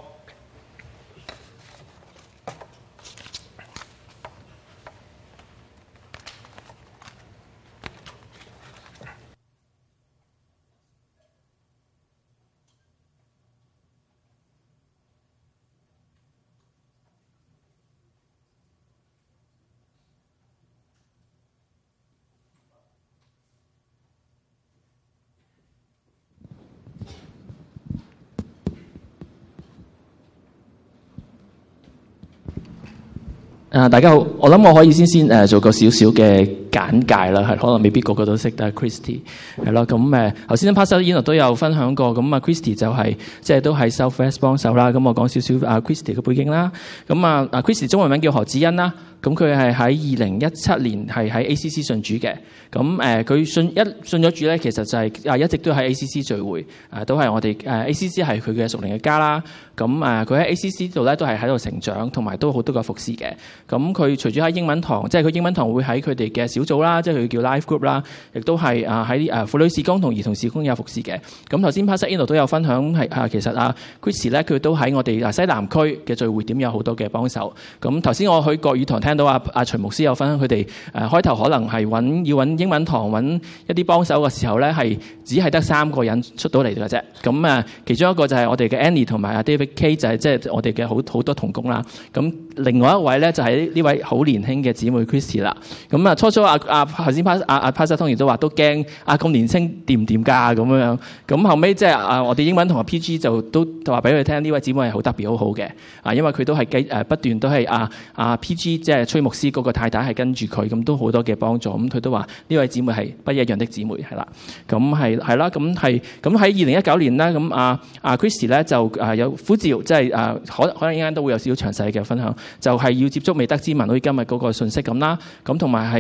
啊，大家好，我諗我可以先先誒做個少少嘅簡介啦，係可能未必個個都識得 Christy 係咯。咁誒頭先 Pastor Ian 都有分享過，咁啊 Christy 就係、是、即係都係 Southwest 幫手啦。咁我講少少啊 Christy 嘅背景啦。咁啊啊 Christy 中文名叫何志恩啦。咁佢係喺二零一七年係喺 A C C 信主嘅。咁誒佢信一信咗主咧，其實就係、是、啊一直都喺 A C C 聚會，啊都係我哋誒 A C C 係佢嘅屬靈嘅家啦。咁啊佢喺 A C C 度咧都係喺度成長，同埋都好多個服侍嘅。咁佢除咗喺英文堂，即係佢英文堂會喺佢哋嘅小組啦，即係佢叫 Life Group 啦，亦都係啊喺誒婦女事工同兒童事工有服侍嘅。咁頭先 Pastor Ian 都有分享係啊，其實啊 Christy 咧佢都喺我哋啊西南區嘅聚會點有好多嘅幫手。咁頭先我去國語堂聽到啊啊徐牧師有分享佢哋誒開頭可能係揾要揾英文堂揾一啲幫手嘅時候咧，係只係得三個人出到嚟嘅啫。咁啊其中一個就係我哋嘅 Annie 同埋啊 David K 就係即係我哋嘅好好多同工啦。咁另外一位咧就係呢位好年輕嘅姊妹 Christy 啦。咁啊初初啊啊頭先 Pastor 啊啊 Pastor Tony 都話都驚啊咁年輕掂唔掂㗎咁樣。咁後尾即係啊我哋英文同埋 P G 就都話俾佢聽呢位姊妹係好特別好好嘅啊，因為佢都係繼誒不斷都係啊啊 P G 即係崔牧師嗰個太太係跟住佢，咁都好多嘅幫助。咁佢都話呢位姊妹係不一樣的姊妹係啦。咁係係啦，咁係咁喺二零一九年咧，咁啊啊 Christy 咧就啊有呼召，即係啊可可能依家都會有少少詳細嘅分享，就係、是、要接觸未得之民，好似今日嗰個信息咁啦。咁同埋係啊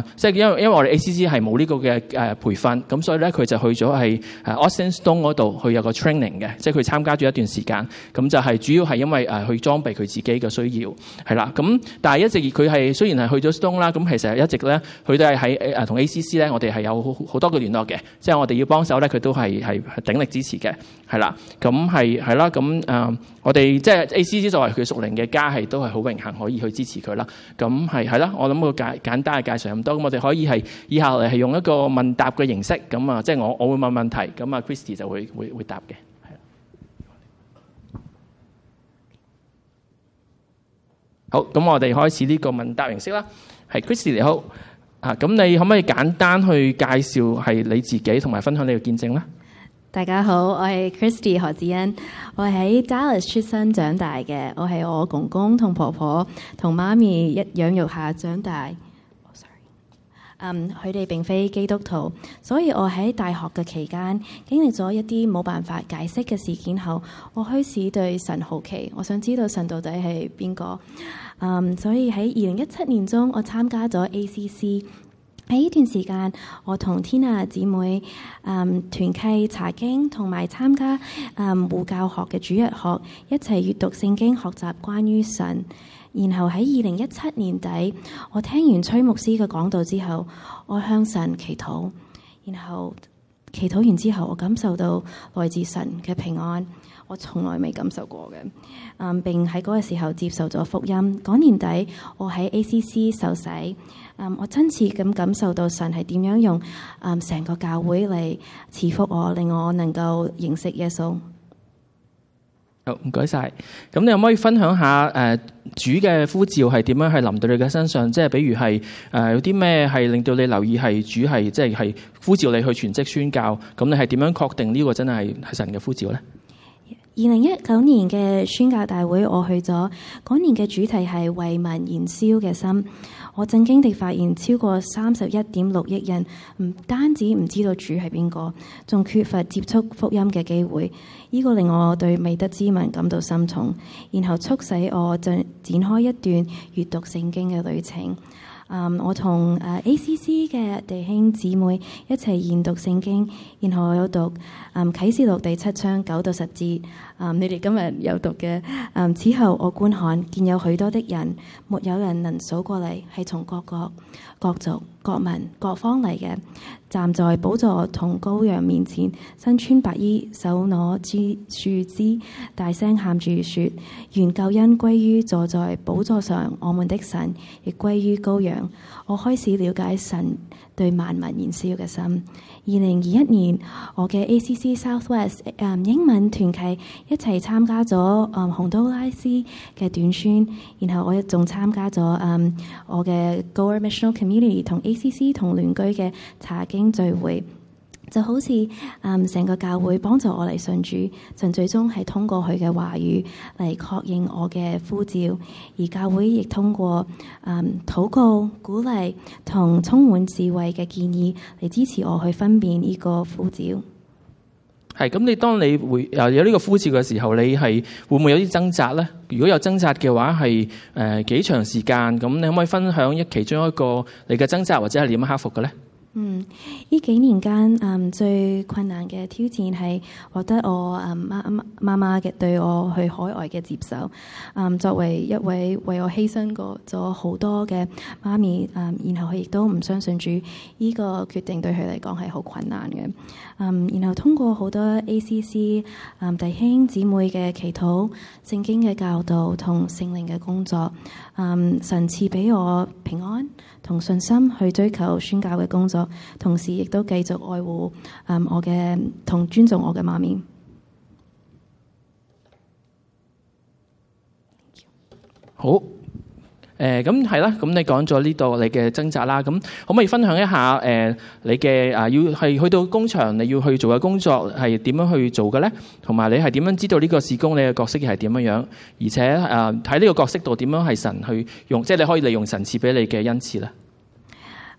即係因為因為我哋 A C C 係冇呢個嘅誒培訓，咁所以咧佢就去咗係誒 Austin Stone 嗰度去有個 training 嘅，即係佢參加咗一段時間，咁就係主要係因為誒去裝備佢自己嘅需要係啦。咁但係一直佢係雖然係去咗 Stone 啦，咁其實一直咧佢都係喺誒同 A C C 咧，我哋係有好好多嘅聯絡嘅，即係我哋要幫手咧，佢都係係鼎力支持嘅，係啦。咁係係啦，咁誒我哋即係 A C C 作為佢屬靈嘅家，係都係好榮幸可以去支持佢啦。咁係係啦，我諗個簡簡單嘅介紹咁多，咁我哋可以係以下嚟係用一個問答嘅形式，咁啊即係我我會問問題，咁啊 Christy 就會會會答嘅。好，咁我哋開始呢個問答形式啦。係 Christy 你好，啊咁你可唔可以簡單去介紹係你自己同埋分享你嘅見證咧？ 大家好，我係 Christy 何子欣，我喺 Dallas 出生長大嘅，我係我公公同婆婆同媽咪一養育下長大。Oh, sorry. 嗯，佢哋並非基督徒，所以我喺大學嘅期間經歷咗一啲冇辦法解釋嘅事件後，我開始對神好奇，我想知道神到底係邊個。嗯，所以喺二零一七年中，我參加咗 A C C。喺呢段時間，我同 Tina 姊妹嗯團契查經，同埋參加嗯護教學嘅主日學，一齊閱讀聖經，學習關於神。然後喺二零一七年底，我聽完崔牧師嘅講道之後，我向神祈禱，然後祈禱完之後，我感受到來自神嘅平安，我從來未感受過嘅。嗯，並喺嗰個時候接受咗福音。嗰年底，我喺 A C C 受洗。Um, 我真切咁感受到神係點樣用誒成、um, 個教會嚟賜福我，令我能夠認識耶穌。 好，唔該晒。咁你可唔可以分享下誒、呃、主嘅呼召係點樣係臨到你嘅身上？即係比如係誒、呃、有啲咩係令到你留意係主係即係係呼召你去全職宣教？咁你係點樣確定呢個真係係神嘅呼召咧？ 二零一九年嘅宣教大會我去咗，嗰年嘅主題係為民燃燒嘅心。我震驚地發現超過三十一點六億人唔單止唔知道主係邊個，仲缺乏接觸福音嘅機會。呢、這個令我對未得之民感到心痛，然後促使我展展開一段閱讀聖經嘅旅程。Um, 我同誒 A C C 嘅弟兄姊妹一齊研讀聖經，然後我有讀誒啟示錄第七章九到十節。Um, 你哋今日有讀嘅。Um, 此後我觀看，見有許多的人，沒有人能數過嚟，係從各國、各族、各民、各方嚟嘅，站在寶座同羔羊面前，身穿白衣，手攞枝樹枝，大聲喊住說：願救恩歸於坐在寶座上我們的神，亦歸於羔羊。我開始了解神對萬民燃燒嘅心。二零二一年，我嘅 A C C Southwest、嗯、英文團契一齊參加咗嗯洪都拉斯嘅短宣，然後我仲參加咗嗯我嘅 Goer Missional Community 同 A C C 同聯居嘅查經聚會。就好似嗯成個教會幫助我嚟信主，神最終係通過佢嘅話語嚟確認我嘅呼召，而教會亦通過嗯禱告、鼓勵同充滿智慧嘅建議嚟支持我去分辨呢個呼召。 係咁，你當你會有有呢個呼召嘅時候，你係會唔會有啲掙扎咧？如果有掙扎嘅話，係誒、呃、幾長時間？咁你可唔可以分享一其中一個你嘅掙扎，或者係點樣克服嘅咧？ 嗯，呢幾年間，嗯，最困難嘅挑戰係獲得我嗯媽媽媽媽嘅對我去海外嘅接受。嗯，作為一位為我犧牲過咗好多嘅媽咪，嗯，然後佢亦都唔相信主，呢個決定對佢嚟講係好困難嘅。嗯，然後通過好多 A C C 嗯弟兄姊妹嘅祈禱、聖經嘅教導同聖靈嘅工作，嗯，神賜俾我平安同信心去追求宣教嘅工作，同時亦都繼續愛護嗯我嘅同尊重我嘅媽咪。 好。誒咁係啦，咁你講咗呢度你嘅掙扎啦，咁可唔可以分享一下誒、呃、你嘅啊要係去到工場你要去做嘅工作係點樣去做嘅咧？同埋你係點樣知道呢個事工你嘅角色係點樣樣？而且誒喺呢個角色度點樣係神去用，即係你可以利用神賜俾你嘅恩賜咧？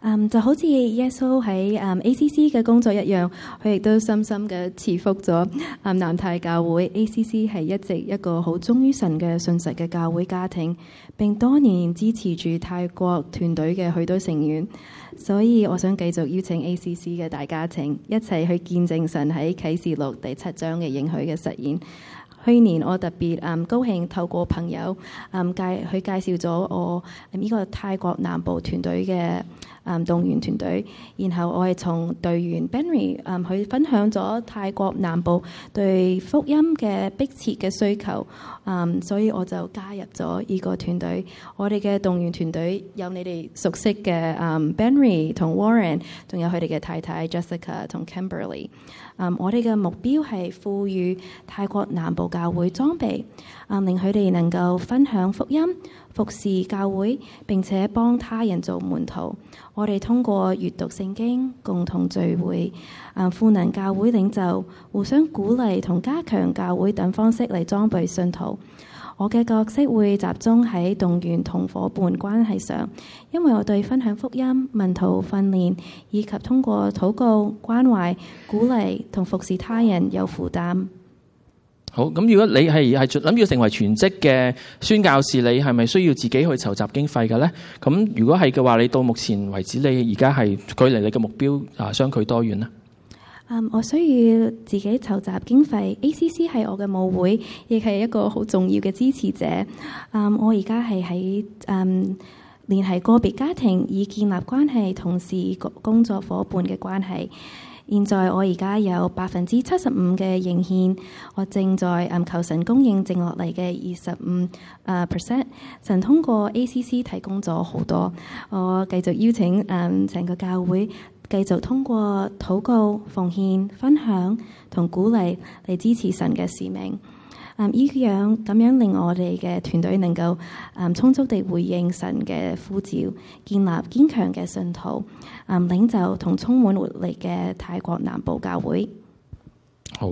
嗯，就好似耶穌喺嗯 A C C 嘅工作一樣，佢亦都深深嘅賜福咗嗯南泰教會。A C C 係一直一個好忠於神嘅信實嘅教會家庭，並多年支持住泰國團隊嘅許多成員。所以我想繼續邀請 A C C 嘅大家庭一齊去見證神喺啟示錄第七章嘅應許嘅實現。去年我特別嗯高興透過朋友嗯介去介紹咗我呢個泰國南部團隊嘅嗯動員團隊，然後我係從隊員 Benry 嗯去分享咗泰國南部對福音嘅迫切嘅需求，嗯所以我就加入咗呢個團隊。我哋嘅動員團隊有你哋熟悉嘅嗯 Benry 同 Warren， 仲有佢哋嘅太太 Jessica 同 Kimberly。Um, 我哋嘅目標係賦予泰國南部教會裝備，嗯、令佢哋能夠分享福音、服侍教會，並且幫他人做門徒。我哋通過閱讀聖經、共同聚會、嗯、賦能教會領袖、互相鼓勵同加強教會等方式嚟裝備信徒。我嘅角色會集中喺動員同夥伴關係上，因為我對分享福音、門徒訓練以及通過禱告、關懷、鼓勵同服侍他人有負擔。 好，咁如果你係係諗要成為全職嘅宣教士，你係咪需要自己去籌集經費嘅咧？咁如果係嘅話，你到目前為止，你而家係距離你嘅目標啊相距多遠呢？ Um, 我需要自己籌集經費。A C C 係我嘅母會，亦係一個好重要嘅支持者。Um, 我而家係喺嗯聯繫個別家庭，以建立關係，同時工作夥伴嘅關係。現在我而家有百分之七十五嘅盈獻，我正在嗯求神供應剩落嚟嘅二十五誒 percent。神通過 A C C 提供咗好多，我繼續邀請嗯成個教會。繼續通過禱告、奉獻、分享同鼓勵嚟支持神嘅使命。嗯，依樣咁樣令我哋嘅團隊能夠嗯充足地回應神嘅呼召，建立堅強嘅信徒、嗯領袖同充滿活力嘅泰國南部教會。 好。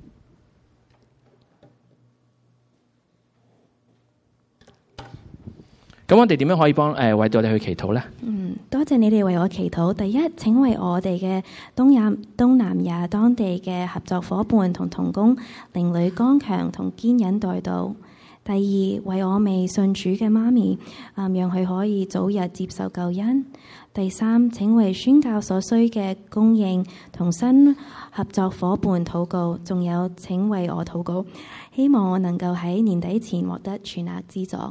咁我哋點樣可以幫誒、呃、為到你去祈禱咧？ 嗯，多謝你哋為我祈禱。第一，請為我哋嘅東亞東南亞當地嘅合作伙伴同同工靈裡剛強同堅忍代禱。第二，為我未信主嘅媽咪，啊、嗯，讓佢可以早日接受救恩。第三，請為宣教所需嘅供應同新合作伙伴禱告。仲有，請為我禱告，希望我能夠喺年底前獲得全額資助。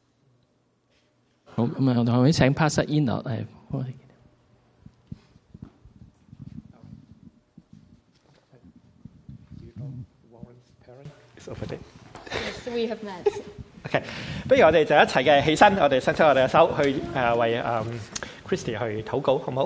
好，咁啊，我哋可以請 Pastor Ina 誒，幫我哋。 Yes, we have met. OK， 不如我哋就一齊嘅起身，我哋伸出我哋嘅手去誒為誒 Christy 去禱告，好唔好？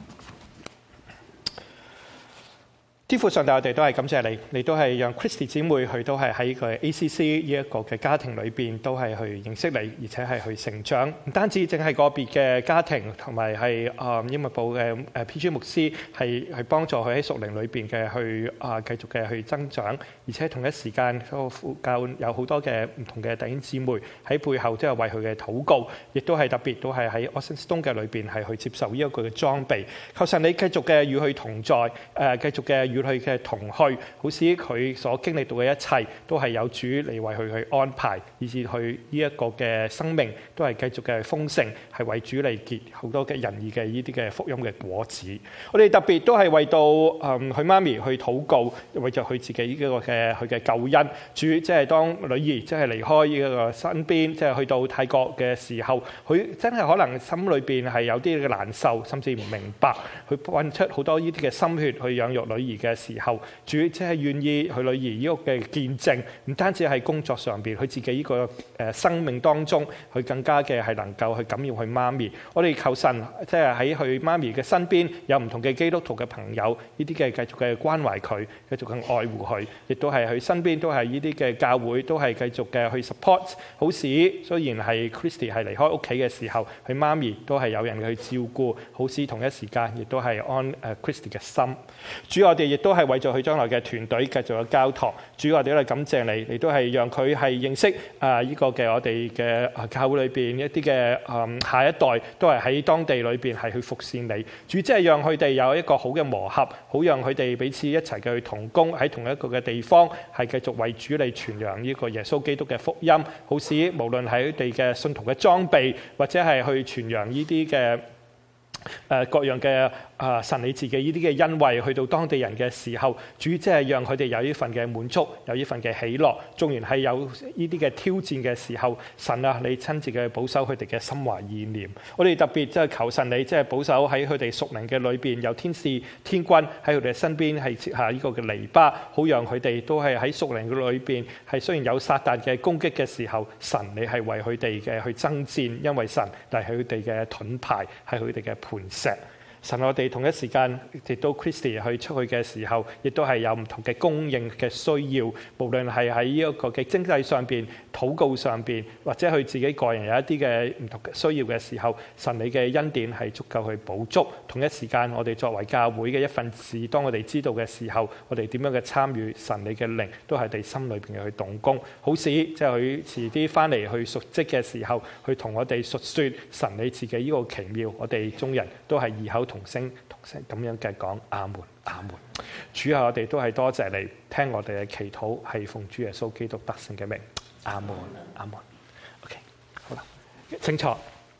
天父上帝，我哋都係感謝你，你都係讓 Christy 姊妹佢都係喺佢 A C C 呢一個嘅家庭裏邊，都係去認識你，而且係去成長。唔單止淨係個別嘅家庭，同埋係啊英文部嘅誒 P G 牧師係係幫助佢喺屬靈裏邊嘅去啊繼續嘅去增長，而且同一時間個副教有好多嘅唔同嘅弟兄姊妹喺背後都係為佢嘅禱告，亦都係特別都係喺 Austin Stone 嘅裏邊係去接受呢一個嘅裝備。求神你繼續嘅與佢同在，誒、呃、繼續嘅與佢嘅同去，好使佢所經歷到嘅一切都係有主嚟為佢去安排，以至佢呢一個嘅生命都係繼續嘅豐盛，係為主嚟結好多嘅仁義嘅呢啲嘅福音嘅果子。我哋特別都係為到誒佢媽咪去禱告，為咗佢自己呢個嘅佢嘅救恩。主即係當女兒即係離開呢個身邊，即係去到泰國嘅時候，佢真係可能心裏邊係有啲嘅難受，甚至唔明白，佢揾出好多呢啲嘅心血去養育女兒嘅時候。主即係願意佢女兒呢個嘅見證，唔單止係工作上邊，佢自己呢個誒生命當中，佢更加嘅係能夠去感染佢媽咪。我哋求神即係喺佢媽咪嘅身邊有唔同嘅基督徒嘅朋友，呢啲嘅繼續嘅關懷佢，繼續嘅愛護佢，亦都係佢身邊都係呢啲嘅教會都係繼續嘅去 support。好使雖然係 Christy 係離開屋企嘅時候，佢媽咪都係有人去照顧，好使同一時間亦都係安誒 Christy 嘅心。主，我哋亦都係為咗佢將來嘅團隊繼續嘅交託。主，我哋都係感謝你，你都係讓佢係認識啊呢個嘅我哋嘅教會裏邊一啲嘅嗯下一代都係喺當地裏邊係去服侍你。主，即係讓佢哋有一個好嘅磨合，好讓佢哋彼此一齊嘅去同工喺同一個嘅地方，係繼續為主你傳揚呢個耶穌基督嘅福音，好使無論係佢哋嘅信徒嘅裝備，或者係去傳揚呢啲嘅誒各樣嘅啊神你自己呢啲嘅恩惠，去到當地人嘅時候，主即係讓佢哋有呢份嘅滿足，有呢份嘅喜樂。縱然係有呢啲嘅挑戰嘅時候，神啊，你親自嘅保守佢哋嘅心懷意念。我哋特別即係求神你即係保守喺佢哋屬靈嘅裏邊，有天使天軍喺佢哋身邊係設下呢個嘅籬笆，好讓佢哋都係喺屬靈嘅裏邊係雖然有撒旦嘅攻擊嘅時候，神你係為佢哋嘅去爭戰，因為神係佢哋嘅盾牌，係佢哋嘅磐石。神，我哋同一時間亦都 Christy 去出去嘅時候，亦都係有唔同嘅供應嘅需要，無論係喺呢一個嘅經濟上邊、禱告上邊，或者佢自己個人有一啲嘅唔同嘅需要嘅時候，神你嘅恩典係足夠去補足。同一時間，我哋作為教會嘅一份子，當我哋知道嘅時候，我哋點樣嘅參與神你嘅靈，都係你心裏邊嘅去動工，好使即係佢遲啲翻嚟去述職嘅時候，去同我哋述説神你自己呢個奇妙，我哋眾人都係異口同聲同聲咁樣嘅講阿門阿門。主啊，我哋都係多謝你聽我哋嘅祈禱，係奉主耶穌基督得勝嘅名，阿門阿門。OK， 好啦，請坐。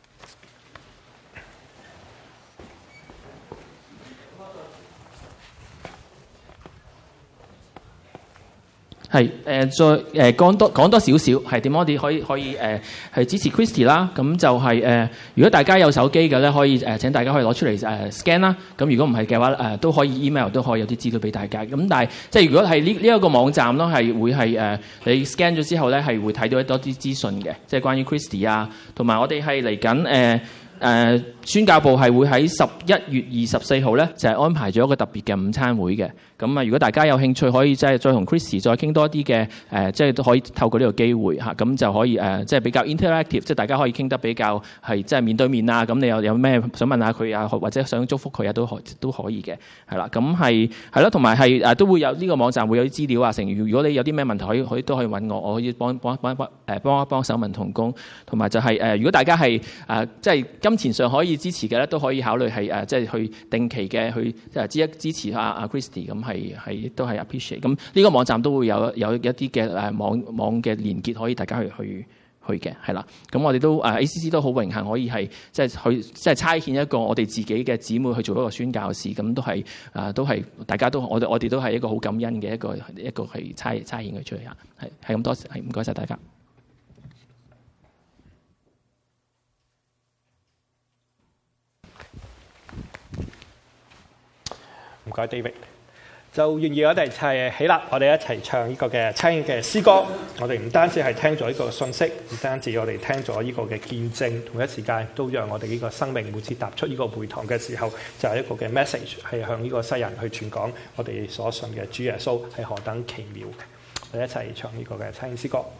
係誒、呃，再誒講、呃、多講多少少係點？我哋可以可以誒係、呃、支持 Christy 啦。咁就係、是、誒、呃，如果大家有手機嘅咧，可以誒、呃、請大家可以攞出嚟誒、呃、scan 啦。咁如果唔係嘅話，誒、呃、都可以 email 都可以有啲資料俾大家。咁但係即係如果係呢呢一個網站咯，係會係誒、呃、你 scan 咗之後咧，係會睇到一多啲資訊嘅，即係關於 Christy 啊，同埋我哋係嚟緊誒。誒、呃、宣教部係會喺十一月二十四號咧，就係、是、安排咗一個特別嘅午餐會嘅。咁啊，如果大家有興趣，可以即係再同 Christy 再傾多啲嘅誒，即係都可以透過呢個機會嚇，咁、啊、就可以誒，即、呃、係、就是、比較 interactive，即係大家可以傾得比較係即係面對面啊。咁你有有咩想問下佢啊，或者想祝福佢啊，都可都可以嘅，係啦。咁係係咯，同埋係誒都會有呢、這個網站會有啲資料啊。成如如果你有啲咩問題，可以可以都可以揾我，我可以幫幫幫幫誒幫一幫手問同工。同埋就係、是、誒、呃，如果大家係誒即係金錢上可以支持嘅咧，都可以考慮係誒即係去定期嘅去誒支一支持下阿 Christy， 咁係係都係 appreciate。咁呢個網站都會有有一啲嘅誒網網嘅連結，可以大家去去去嘅，係啦。咁我哋都誒 A C C 都好榮幸可以係即係去即係差遣一個我哋自己嘅姊妹去做一個宣教士，咁都係誒都係大家都我哋我哋都係一個好感恩嘅一個一個係差差遣佢出去啊，係係咁多謝，係唔該晒大家。 唔該 David， 就願意我哋一齊起立，我哋一齊唱呢個嘅差遣嘅詩歌。我哋唔單止係聽咗呢個信息，唔單止我哋聽咗呢個嘅見證，同一時間都讓我哋呢個生命每次踏出呢個會堂嘅時候，就係、是、一個嘅 message， 係向呢個世人去傳講我哋所信嘅主耶穌係何等奇妙嘅。我哋一齊唱呢個嘅差遣詩歌。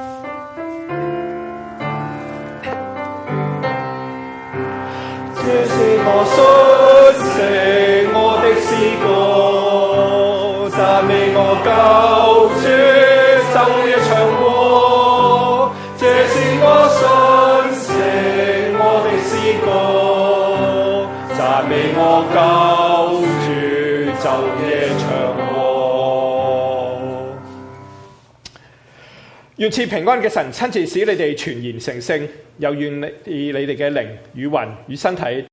這是我信息，我的詩歌，讚美我救主，晝夜長過。這是我信息，我的詩歌，讚美我救主，晝夜長過。願賜平安嘅神親自使你哋全然成聖，又願你你哋嘅靈與魂與身體